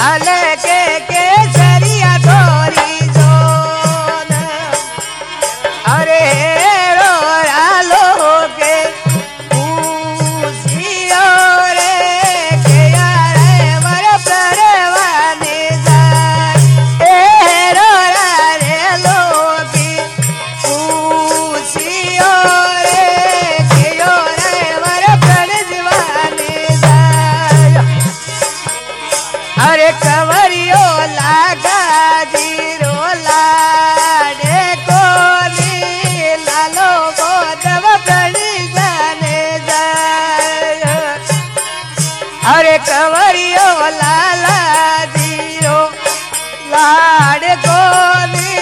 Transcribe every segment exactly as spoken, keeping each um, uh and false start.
अलके केसरिया तोरी जोन अरे रोरा लोगे पूछियो रे के यारे वर परवाने जाए ए रोरा रे लोगे पूछियो रे के यारे वर परवाने जाए अरे कवरियो लागा जीरो लाडे कोली लालो गोदव प्रणि जाने जाए अरे कवरियो लाला जीरो लाडे कोली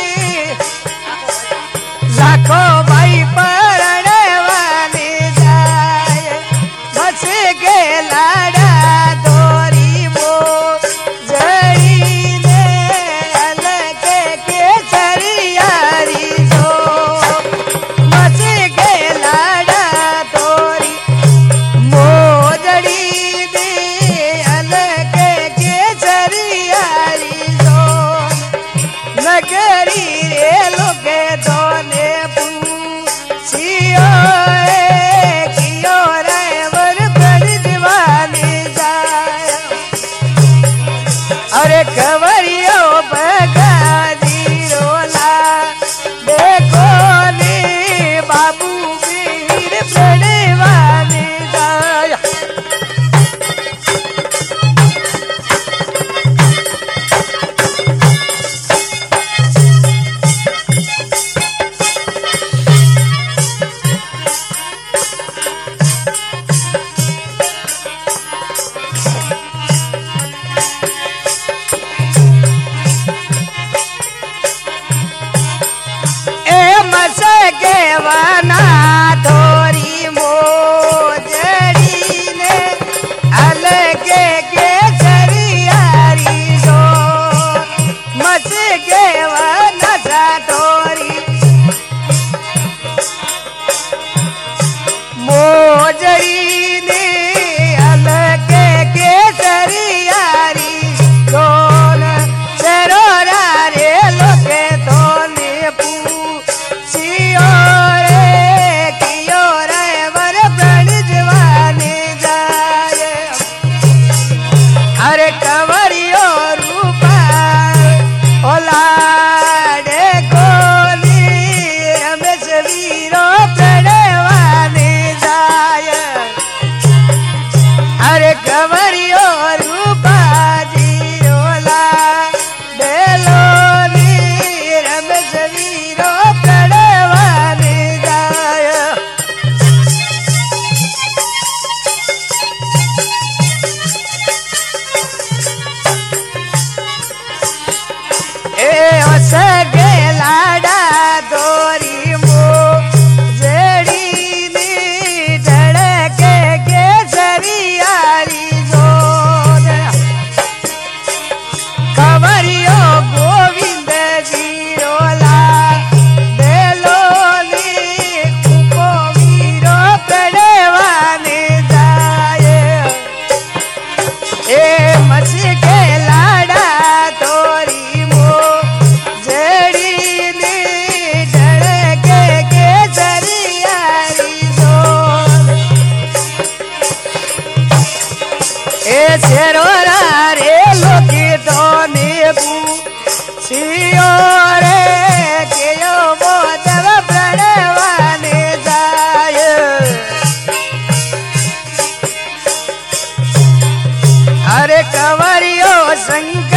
लाखों भाई पढ़ने वाली जाए बस के लाडा दोरी वो जड़ी ने अलके केसरियारी जो बस के लाडा दोरी मोजड़ी दे अलके केसरियारी जो नगरी रे लोगे दोने पूछियो रे कियो रे वर बड़ी दीवानी जाए अरे कवरियो बगाजी रोला देखो नी बाबू वीर प्रणवानी जाए ए मसके वना थोरी मोजड़ी ने अलगे केसरियारी जो मसके वना सा थोरी मोजड़ी ने अलगे केसरियारी दोन सरोरा रे लोके तोने पूछियो रे कियो रे वर प्रणि जवानी जाए अरे कवरियो रूपा ओलाडे कोली रमेश वीरो प्रणवानी जाए अरे कवरियो रूपा जीरोला बेलोनी रमेश वीरो प्रणवानी जाए ए सगे लाडा दोरी मो जड़ी नी धड़के केसरियारी जोन कवरियो गोविंद जीरोला बेलोनी कुपो वीरो प्रणवानी जाए ए मसी के लाडा तोरी मो जड़ी नी धड़के केसरियारी जोन ए सेरोरा रे लोकी दोने पूछियो रे केयो मोदव प्रणवाने जाए अरे कवरियो संग